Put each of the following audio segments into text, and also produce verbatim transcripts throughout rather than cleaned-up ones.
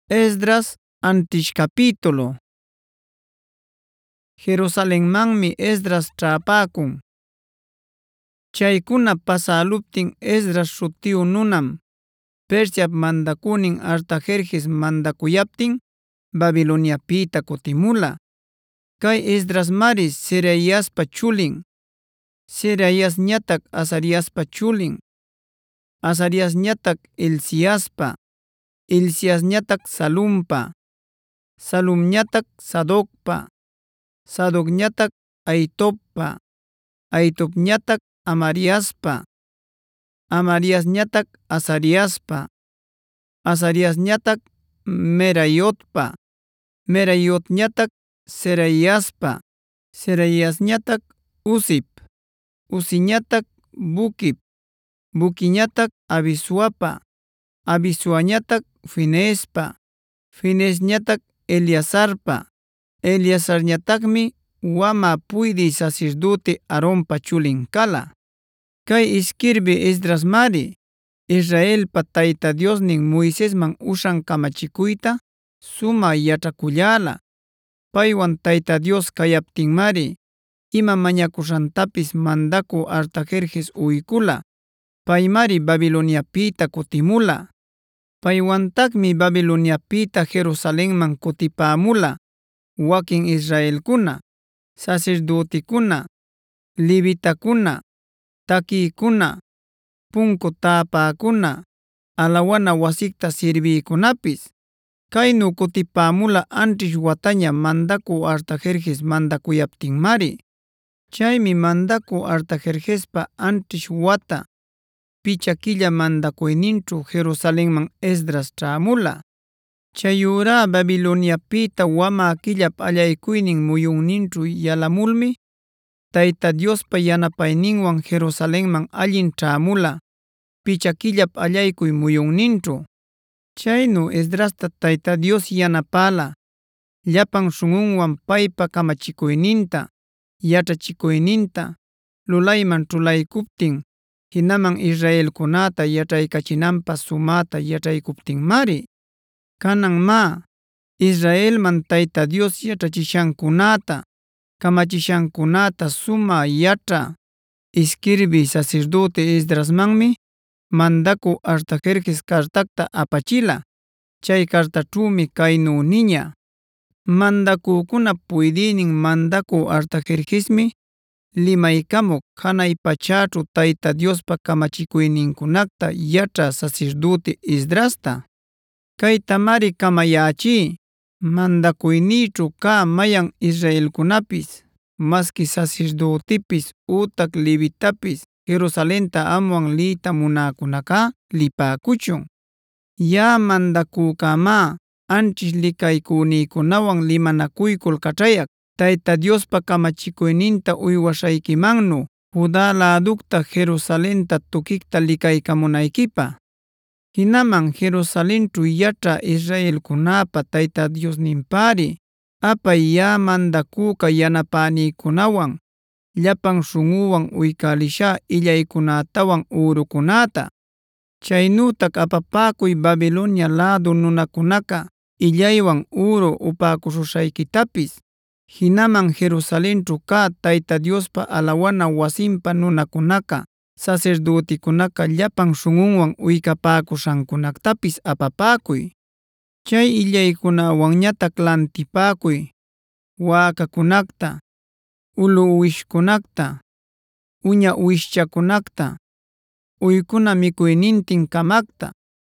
Esdras antish capítulo. Jerusalenmanmi Esdras ćhäpäkun. Chaykuna pasäluptin Esdras śhutiyu nunam Persiap mandakunin Artajerjes mandakuyaptin Babiloniapita kutimula. Kay Esdrasmari Seraiaspa chulin, Seraiasñatac Azariaspa chulin, Azariasñatac Hilciaspa, Hilciasñatac Salumpa, Salumñatac Sadocpa, Sadocñatac Ahitobpa, Ahitobñatac Amariaspa, Amariasñatac Azariaspa, Azariasñatac Meraiotpa, Meraiotñatac Seraiaspa, Seraiasñatac Uzip, Uziñatac Bukip, Bukiñatac Abisuapa, Abisuañatac Finespa, Finesñatac Eleazarpa, Eleazarñatacmi wama puydi sacerdote Aronpa chulin kala. Kay isquirbi Esdrasmari Israelpa Tayta Diosnin Moisesman ushan kamachikuyta suma yachakullala. Paywan Tayta Dios kayaptinmari ima mañakushantapis mandaku Artajerjes uykula. Paymari Babiloniapita kutimula. Paywantaqmi Babiloniapita Jerusalenman kutipämula wakin Israelkuna, sacerdotekuna, levitakuna, takiykuna, punku täpäkuna, alawana wasikta sirviykunapis. Kaynu kutipämula antrish wataña mandaku Artajerjes mandakuyaptinmari. Chaymi mandaku Artajerjespa antrish wata picha killa mandakuyninćhu Jerusalenman Esdras ćhämula. Chayura Babiloniapita wama killap allaykuynin muyunninćhu yalamulmi Tayta Diospa yanapayninwan Jerusalenman allin ćhämula picha killap allaykuy muyunninćhu. Chaynu Esdrasta Tayta Dios yanapala llapan śhunꞌunwan paypa kamachikuyninta, yachachikuyninta lulayman ćhulaykuptin hinaman Israelkunata yachhaykachinanpaq sumata yachhaykuptinmari. Kanan ma, Israelman Tayta Dios yachachishankunata, kamachishankunata suma yachä isquirbi sacerdote Esdrasmanmi mandaku Artajerjes cartacta apachila. Chay cartaćhumi kaynu niña: Mandakukuna puydïnin mandaku Artajerjesmi limaykamuk janay pachäćhu Tayta Diospa kamachikuyninkunata yachä sacerdote Esdrasta. Kaytamari kamayächí: mandakuynïćhu kä mayan Israelkunapis, maski sacerdotepis utac levitapis Jerusalenta amwan liyta munäkunaqa lipäkuchun. Yaꞌa mandakükamá antrish likaykunïkunawan limanakuykul kachꞌayak Tayta Diospa kamachikuyninta uywashaykimannu Juda läducta Jerusalenta tukikta likaykamunaykipaq. Hinaman Jerusalenćhu yachä Israelkunapa Tayta Diosninpari apay yaꞌa mandaküka yanapänïkunawan llapan śhunꞌuwan uykälishä illaykunatawan urukunata. Chaynütac apapäkuy Babilonia lädu nunakunaqa illaywan uru upäkushuśhaykitapis. Hinaman Jerusalenćhu kä Tayta Diospa alawana wasinpa nunakunaqa sacerdotekunaqa llapan śhunꞌunwan uykapäkushancunactapis apapäkuy. Chay illaykunawanñatac lantipäkuy wäkakunacta, ulu uwishkunacta, uña uwishchakunacta, uykuna mikuynintinkamacta,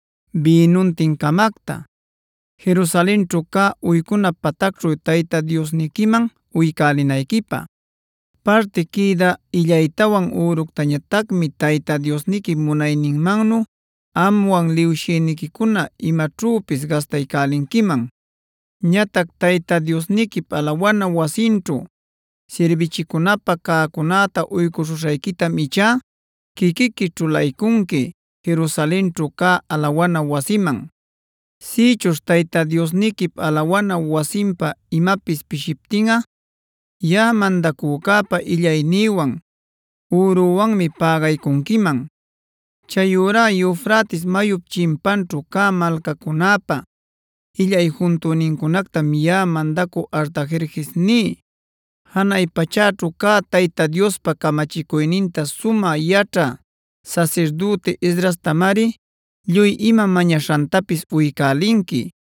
bïnuntinkamacta. Jerusalenćhu kä uykuna patacćhu Tayta Diosnikiman uykälinaykipaq. Parti kida illaytawan uructañatacmi Tayta Diosniki munayninmannu amwan liwshiyniquikuna imaćhüpis gastaykälinkiman. Ñatac Tayta Diosnikip alawana wasinćhu sirbichikunapaq cäkunata uykushuśhaykitam ichá quiquiqui ćhulaykunki Jerusalenćhu kä alawana wasiman. Sichuśh Tayta Diosnikip alawana wasinpa imapis pishiptinꞌa yaꞌa mandakükapa illaynïwan uruwanmi pägaykunkiman. Chayurá Eufrates mayup chimpanćhu kä malkakunapa illay juntünincunactam yaꞌa mandacü Artajerjes ní: Janay pachaćhu cä Tayta Diospa kamachikuyninta sumä yaćhä sasirdüti Esdrastamari lluy ima mañaśhantapis uykälinki.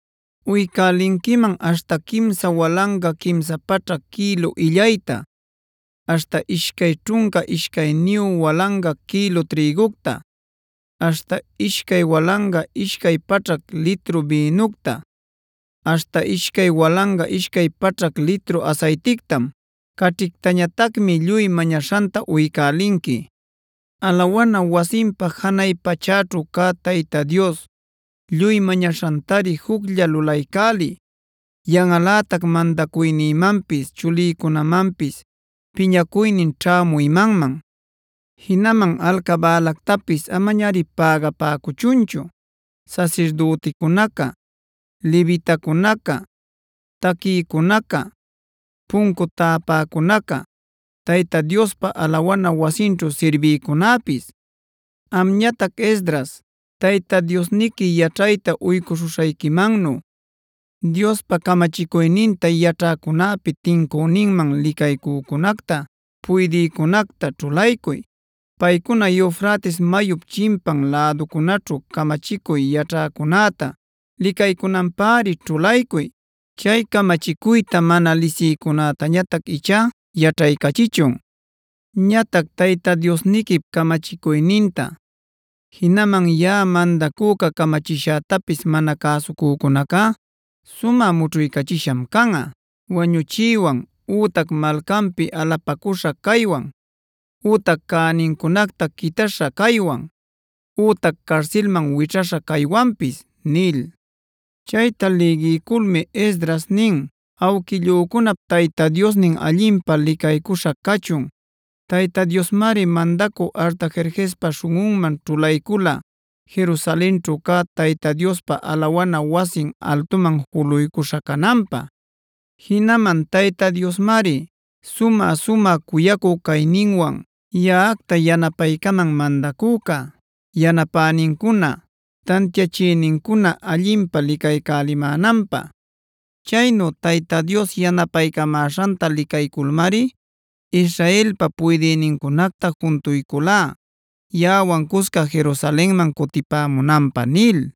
Uykälinkiman aśhta quimsa walanga quimsa pachrak kïlu illayta, aśhta ishkay ćhunka ishkayniyu walanga kïlu trïgucta, aśhta ishkay walanga ishkay pachrak litru bïnucta, aśhta ishkay walanga ishkay pachrak litru asaytictam. Kaćhiktañatacmi lluy mañaśhanta uykälinki. Alawana wasinpa janay pachaćhu cä Tayta Dios, lluy mañaśhantari juclla lulaycäliy. Yanꞌalätac mandacuynïmanpis chulïcunamanpis piñacuynin ćhämuymanman. Jinaman alcabälactapis amañari pägapäcuchunchu. Sasirdüticunaca, levitacunaca, taquïcunaca, puncu täpäcunaca, Tayta Diospa alawana wasinćhu sirbïcunäpis. Amñatac Esdras, Tayta Diosniqui yaćhayta uycuśhuśhayquimannu, Diospa kamachikuyninta yaćhäcunäpi tincüninman licaycücunacta, puydïcunacta ćhulaycuy. Paykuna Eufrates mayup chimpan läducunaćhu kamachicuy yaćhäcunäta licaycunanpäri ćhulaycuy. Chay kamachicuyta mana lisïcunätañatac ichá yaćhaycachichun. Ñatac Tayta Diosniquip kamachikuyninta, jinaman yaꞌa mandacüca kamachishätapis mana cäsucücunaca sumä mućhuykachisham canꞌa, wañuchiywan, ütac malcanpi alapacuśha caywan, ütac cänincunacta quitaśha caywan, ütac carcelman wićhaśha caywanpis nil. Chayta liqiykulmi Esdras nin: “Awquillücunap Tayta Diosnin allinpa licaycuśha cachun. Tayta Diosmari mandacü Artajerjespa śhunꞌunman ćhulaycula Jerusalenćhu cä Tayta Diospa alawana wasin altuman juluycuśha cananpä. Jinaman Tayta Diosmari sumä-sumä kuyakü cayninwan yaꞌacta yanapaycaman mandacüca, yanapänincuna, tantiachïnincuna allinpa licaycälimänanpä. Chaynu Tayta Dios yanapaycamäśhanta licayculmari Israelpa puydïnincunacta juntuyculá yaꞌawan cusca Jerusalenman cutipämunanpä nil.